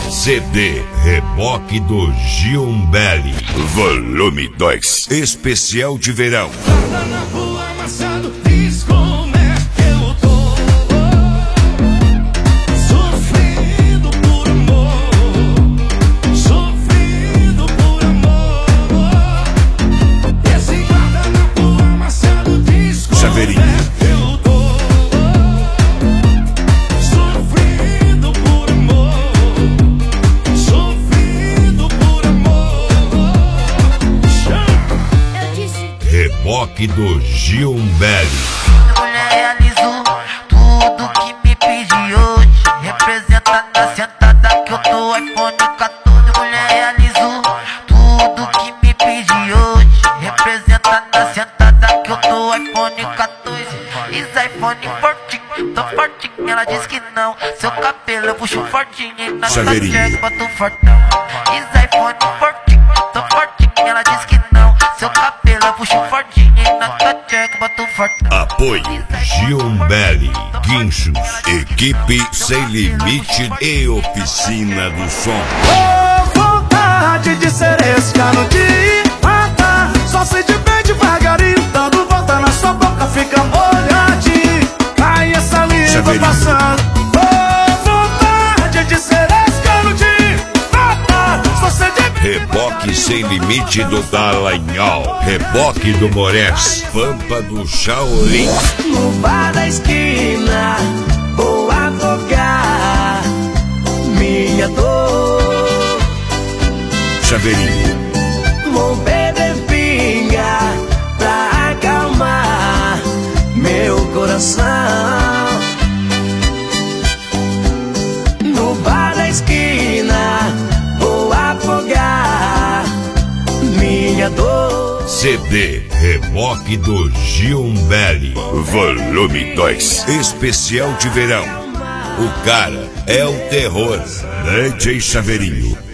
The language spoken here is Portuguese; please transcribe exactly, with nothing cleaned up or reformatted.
C D Reboque do Giombelli, volume dois, especial de verão. Guarda na rua amassado, diz como é que eu tô. Sofrendo por amor, sofrendo por amor. Esse guarda na rua amassado, diz como Chaveirinho. é que eu tô. Sofrendo por amor, sofrendo por amor. Reboque do Giombelli. Mulher realizou tudo que me pedi hoje. Representa na sentada que eu tô iPhone quatorze. Mulher realizou tudo que me pedi hoje. Representa na sentada que eu tô iPhone quatorze. Is iPhone fortinho, tô fortinho. Ela diz que não. Seu cabelo eu puxo fortinho. E na Chaveirinho. check boto fortão. Is iPhone fortinho, tô fortinho. Ela diz que não. Seu cabelo eu puxo fortinho. E na check boto fortão. Apoio Giombelli, guinchos, equipe sem limite e oficina do som. Oh, vontade de ser esse cano de mata. Só se de bem devagarinho, dando volta na sua boca, fica molhadinho. Cai essa língua Chaveirinho. passando. Oh, vontade de ser esse cano de mata. Só se de bem Reboque sem limite do Dallagnol, reboque do Moraes, Pampa do Shaolin. no bar da esquina, vou afogar minha dor. Chaveirinho. Vou beber pinga pra acalmar meu coração. No bar da esquina, vou afogar minha dor. C D Reboque do Giombelli, volume dois, especial de verão. O cara é o terror, D J Chaveirinho.